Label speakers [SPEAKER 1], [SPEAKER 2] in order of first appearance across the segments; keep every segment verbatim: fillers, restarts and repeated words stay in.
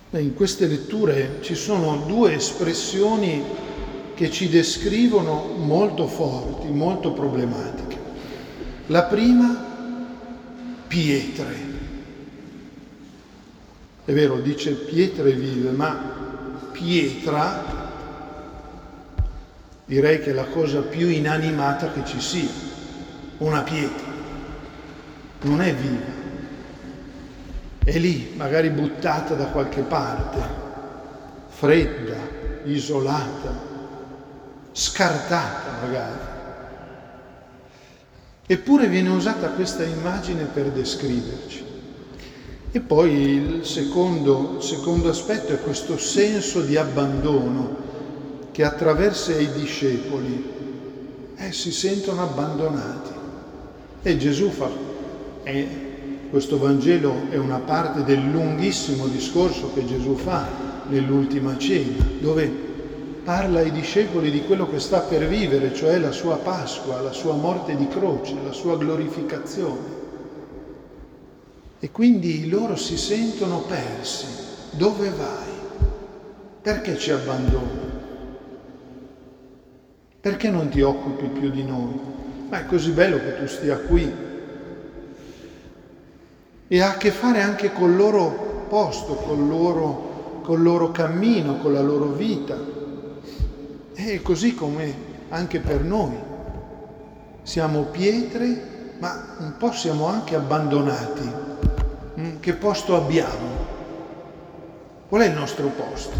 [SPEAKER 1] Beh, in queste letture ci sono due espressioni che ci descrivono molto forti, molto problematiche. La prima, pietre. È vero, dice pietre vive, ma pietra direi che è la cosa più inanimata che ci sia. Una pietra non è viva, è lì, magari buttata da qualche parte, fredda, isolata, scartata magari. Eppure viene usata questa immagine per descriverci. E poi il secondo, secondo aspetto è questo senso di abbandono che attraversa i discepoli. Eh, si sentono abbandonati. E Gesù fa, e questo Vangelo è una parte del lunghissimo discorso che Gesù fa nell'ultima cena, dove parla ai discepoli di quello che sta per vivere, cioè la sua Pasqua, la sua morte di croce, la sua glorificazione. E quindi loro si sentono persi. Dove vai? Perché ci abbandoni? Perché non ti occupi più di noi? Ma è così bello che tu stia qui. E ha a che fare anche col loro posto, col loro, col loro cammino, con la loro vita. E così come anche per noi. Siamo pietre, ma un po' siamo anche abbandonati. Che posto abbiamo? Qual è il nostro posto?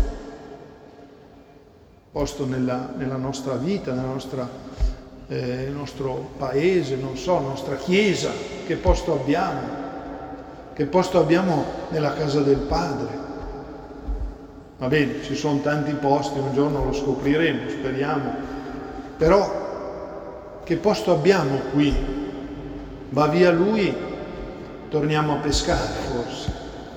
[SPEAKER 1] Posto nella, nella nostra vita, nella nostra, eh, nel nostro paese, non so, la nostra chiesa, che posto abbiamo? Che posto abbiamo nella casa del Padre? Va bene, ci sono tanti posti, un giorno lo scopriremo, speriamo, però che posto abbiamo qui? Va via Lui? Torniamo a pescare forse.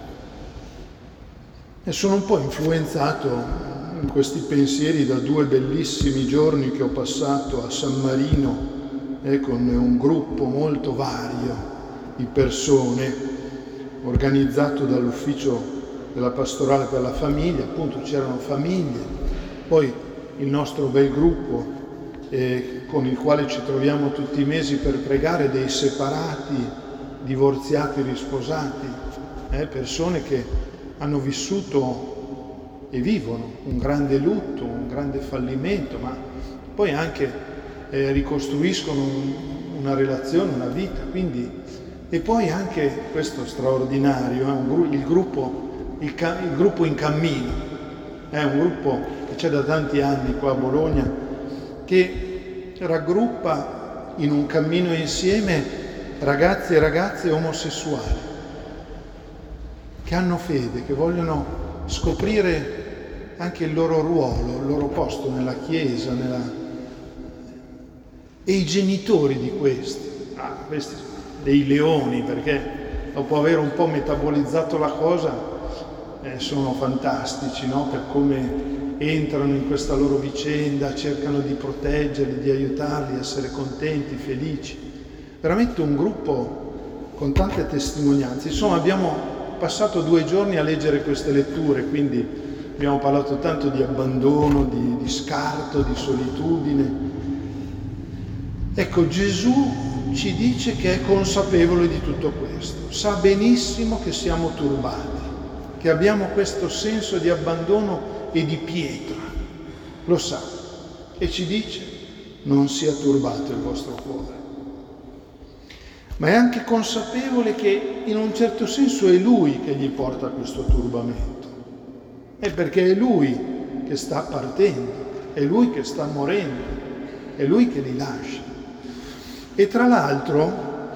[SPEAKER 1] E sono un po' influenzato in questi pensieri da due bellissimi giorni che ho passato a San Marino eh, con un gruppo molto vario di persone organizzato dall'ufficio della pastorale per la famiglia. Appunto c'erano famiglie, poi il nostro bel gruppo eh, con il quale ci troviamo tutti i mesi per pregare, dei separati, divorziati, risposati, eh, persone che hanno vissuto e vivono un grande lutto, un grande fallimento, ma poi anche eh, ricostruiscono un, una relazione, una vita. Quindi, e poi anche questo straordinario, eh, un, il, gruppo, il, il gruppo in cammino, è eh, un gruppo che c'è da tanti anni qua a Bologna, che raggruppa in un cammino insieme ragazzi e ragazze omosessuali che hanno fede, che vogliono scoprire anche il loro ruolo, il loro posto nella Chiesa, nella... e i genitori di questi, ah, questi dei leoni, perché dopo aver un po' metabolizzato la cosa eh, sono fantastici, no? Per come entrano in questa loro vicenda, cercano di proteggerli, di aiutarli a essere contenti, felici. Veramente un gruppo con tante testimonianze. Insomma, abbiamo passato due giorni a leggere queste letture, quindi abbiamo parlato tanto di abbandono, di, di scarto, di solitudine. Ecco, Gesù ci dice che è consapevole di tutto questo, sa benissimo che siamo turbati, che abbiamo questo senso di abbandono e di pietra, lo sa, e ci dice: non sia turbato il vostro cuore. Ma è anche consapevole che in un certo senso è Lui che gli porta questo turbamento. È perché è Lui che sta partendo, è Lui che sta morendo, è Lui che li lascia. E tra l'altro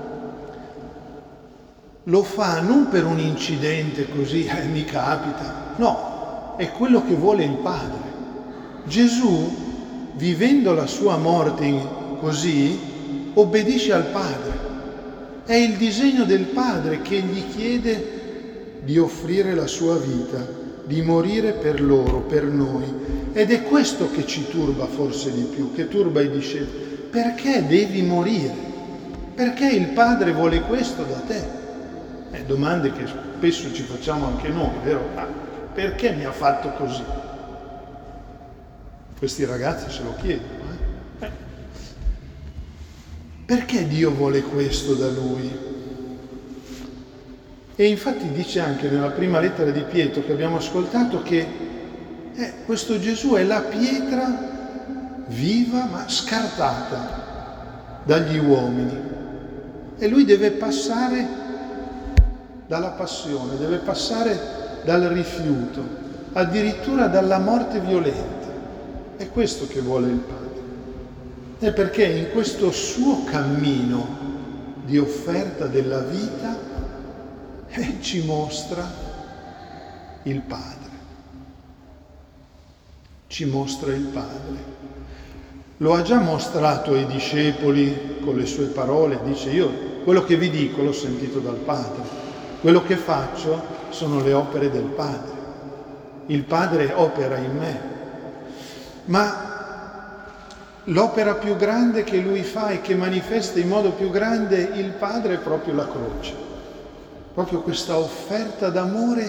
[SPEAKER 1] lo fa non per un incidente così, eh, mi capita, no, è quello che vuole il Padre. Gesù, vivendo la sua morte così, obbedisce al Padre. È il disegno del Padre che gli chiede di offrire la sua vita, di morire per loro, per noi. Ed è questo che ci turba forse di più, che turba i discepoli. Perché devi morire? Perché il Padre vuole questo da te? Eh, domande che spesso ci facciamo anche noi, vero? Ah, perché mi ha fatto così? Questi ragazzi se lo chiedono. Eh? Perché Dio vuole questo da lui? E infatti dice anche nella prima lettera di Pietro che abbiamo ascoltato che eh, questo Gesù è la pietra viva ma scartata dagli uomini e lui deve passare dalla passione, deve passare dal rifiuto, addirittura dalla morte violenta. È questo che vuole il Padre. È perché in questo suo cammino di offerta della vita eh, ci mostra il Padre. Ci mostra il Padre. Lo ha già mostrato ai discepoli con le sue parole, dice: io quello che vi dico l'ho sentito dal Padre, quello che faccio sono le opere del Padre, il Padre opera in me, ma l'opera più grande che lui fa e che manifesta in modo più grande il Padre è proprio la croce, proprio questa offerta d'amore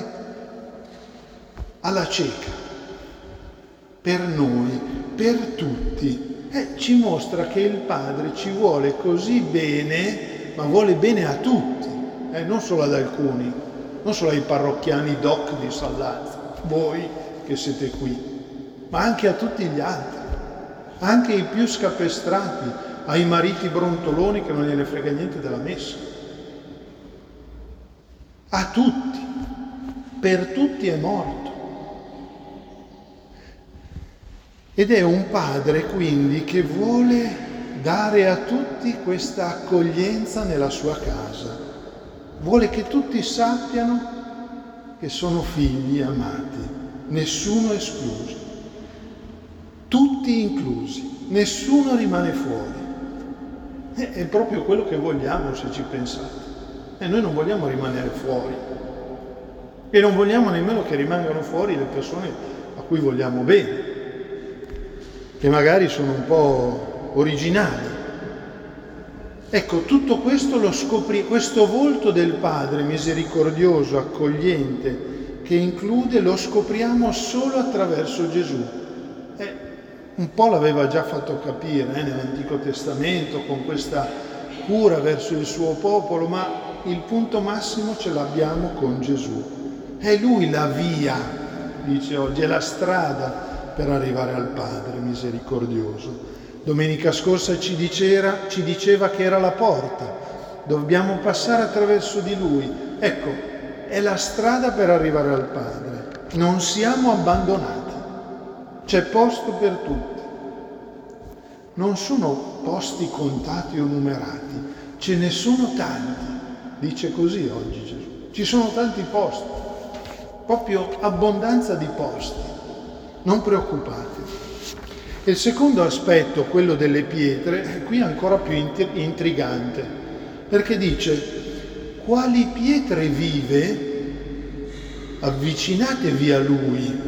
[SPEAKER 1] alla cieca, per noi, per tutti. Eh, ci mostra che il Padre ci vuole così bene, ma vuole bene a tutti, eh, non solo ad alcuni, non solo ai parrocchiani doc di Sallazzo, voi che siete qui, ma anche a tutti gli altri, anche i più scapestrati, ai mariti brontoloni che non gliene frega niente della messa. A tutti, per tutti è morto. Ed è un padre quindi che vuole dare a tutti questa accoglienza nella sua casa. Vuole che tutti sappiano che sono figli amati, nessuno escluso, tutti inclusi, nessuno rimane fuori. È proprio quello che vogliamo, se ci pensate. E noi non vogliamo rimanere fuori. E non vogliamo nemmeno che rimangano fuori le persone a cui vogliamo bene, che magari sono un po' originali. Ecco, tutto questo lo scopri, questo volto del Padre misericordioso, accogliente, che include, lo scopriamo solo attraverso Gesù. Eh, un po' l'aveva già fatto capire eh, nell'Antico Testamento, con questa cura verso il suo popolo, ma il punto massimo ce l'abbiamo con Gesù. È Lui la via, dice oggi, è la strada per arrivare al Padre misericordioso. Domenica scorsa ci diceva, ci diceva che era la porta, dobbiamo passare attraverso di Lui. Ecco, è la strada per arrivare al Padre. Non siamo abbandonati, c'è posto per tutti. Non sono posti contati o numerati, ce ne sono tanti, dice così oggi Gesù. Ci sono tanti posti, proprio abbondanza di posti. Non preoccupate. Il secondo aspetto, quello delle pietre, è qui ancora più intrigante, perché dice: quali pietre vive, avvicinatevi a Lui.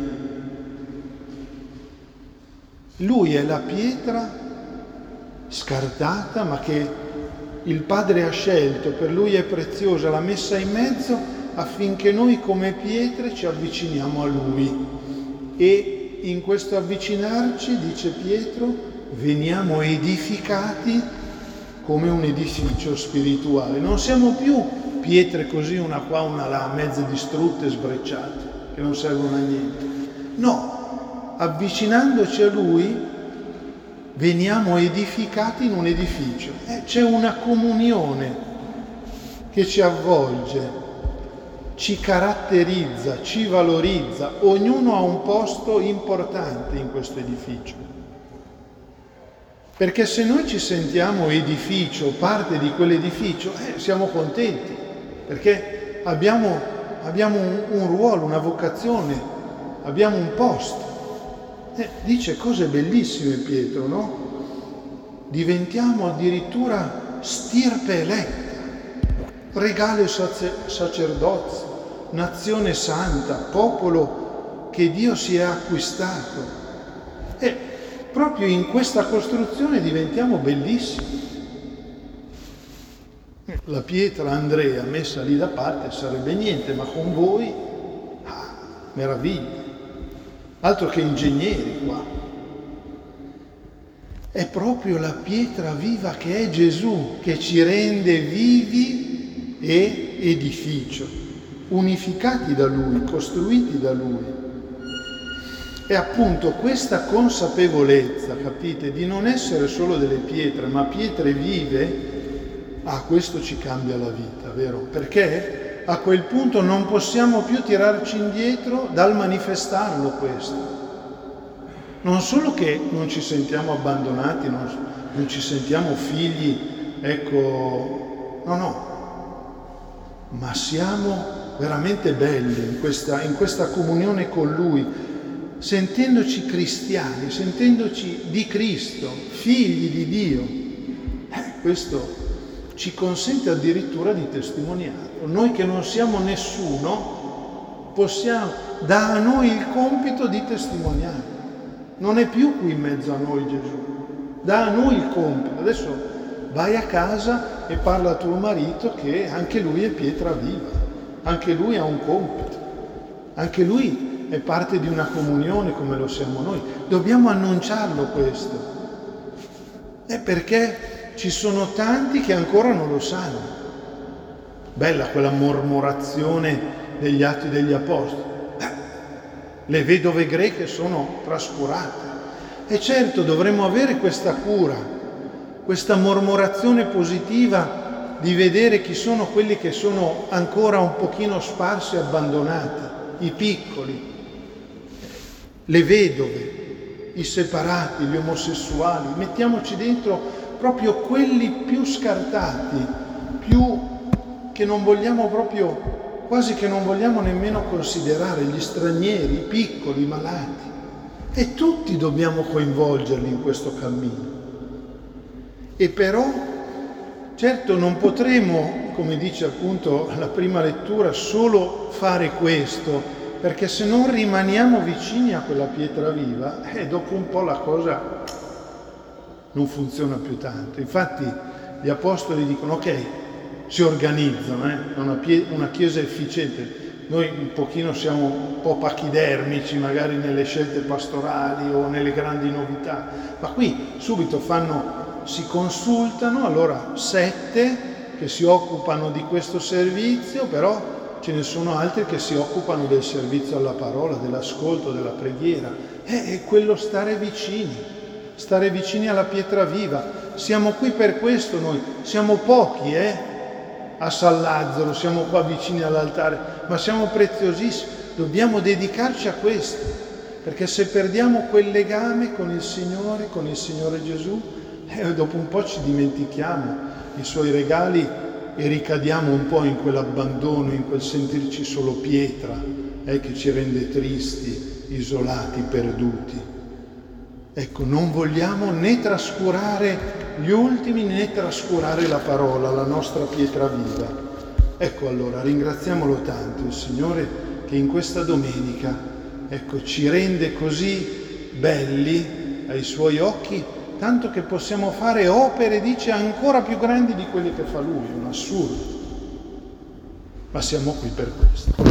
[SPEAKER 1] Lui è la pietra scartata, ma che il Padre ha scelto, per Lui è preziosa, l'ha messa in mezzo affinché noi come pietre ci avviciniamo a Lui. E in questo avvicinarci, dice Pietro, veniamo edificati come un edificio spirituale. Non siamo più pietre così, una qua, una là, mezze distrutte, sbrecciate, che non servono a niente. No, avvicinandoci a Lui veniamo edificati in un edificio. Eh, c'è una comunione che ci avvolge, ci caratterizza, ci valorizza, ognuno ha un posto importante in questo edificio. Perché se noi ci sentiamo edificio, parte di quell'edificio, eh, siamo contenti, perché abbiamo, abbiamo un, un ruolo, una vocazione, abbiamo un posto. Eh, dice cose bellissime Pietro, no? Diventiamo addirittura stirpe eletta, regale sacerdozio, nazione santa, popolo che Dio si è acquistato. E proprio in questa costruzione diventiamo bellissimi. La pietra Andrea messa lì da parte sarebbe niente, ma con voi ah, meraviglia, altro che ingegneri qua. È proprio la pietra viva che è Gesù, che ci rende vivi e edificio, unificati da Lui, costruiti da Lui. E appunto questa consapevolezza, capite, di non essere solo delle pietre, ma pietre vive, ah, questo ci cambia la vita, vero? Perché a quel punto non possiamo più tirarci indietro dal manifestarlo questo. Non solo che non ci sentiamo abbandonati, non, non ci sentiamo figli, ecco, no, no, ma siamo veramente belli in questa, in questa comunione con Lui, sentendoci cristiani, sentendoci di Cristo, figli di Dio. Eh, questo ci consente addirittura di testimoniarlo. Noi che non siamo nessuno, possiamo, dà a noi il compito di testimoniare. Non è più qui in mezzo a noi Gesù, dà a noi il compito. Adesso vai a casa e parla a tuo marito che anche lui è pietra viva, anche lui ha un compito, anche lui è parte di una comunione come lo siamo noi. Dobbiamo annunciarlo questo. È perché ci sono tanti che ancora non lo sanno. Bella quella mormorazione degli Atti degli Apostoli. Le vedove greche sono trascurate. E certo dovremmo avere questa cura, questa mormorazione positiva di vedere chi sono quelli che sono ancora un pochino sparsi e abbandonati, i piccoli, le vedove, i separati, gli omosessuali. Mettiamoci dentro proprio quelli più scartati, più che non vogliamo proprio, quasi che non vogliamo nemmeno considerare, gli stranieri, i piccoli, i malati. E tutti dobbiamo coinvolgerli in questo cammino. E però, certo, non potremo, come dice appunto la prima lettura, solo fare questo, perché se non rimaniamo vicini a quella pietra viva, eh, dopo un po' la cosa non funziona più tanto. Infatti gli apostoli dicono, ok, si organizzano, eh? una, pie- una chiesa efficiente. Noi un pochino siamo un po' pachidermici, magari nelle scelte pastorali o nelle grandi novità, ma qui subito fanno, si consultano, allora sette che si occupano di questo servizio, però ce ne sono altri che si occupano del servizio alla parola, dell'ascolto, della preghiera. È quello stare vicini, stare vicini alla pietra viva. Siamo qui per questo noi, siamo pochi, eh? A San Lazzaro, siamo qua vicini all'altare, ma siamo preziosissimi, dobbiamo dedicarci a questo, perché se perdiamo quel legame con il Signore, con il Signore Gesù, eh, dopo un po' ci dimentichiamo i Suoi regali e ricadiamo un po' in quell'abbandono, in quel sentirci solo pietra, eh, che ci rende tristi, isolati, perduti. Ecco, non vogliamo né trascurare gli ultimi né trascurare la parola, la nostra pietra viva. Ecco allora, ringraziamolo tanto il Signore che in questa domenica, ecco, ci rende così belli ai Suoi occhi, tanto che possiamo fare opere, dice, ancora più grandi di quelle che fa Lui, un assurdo. Ma siamo qui per questo.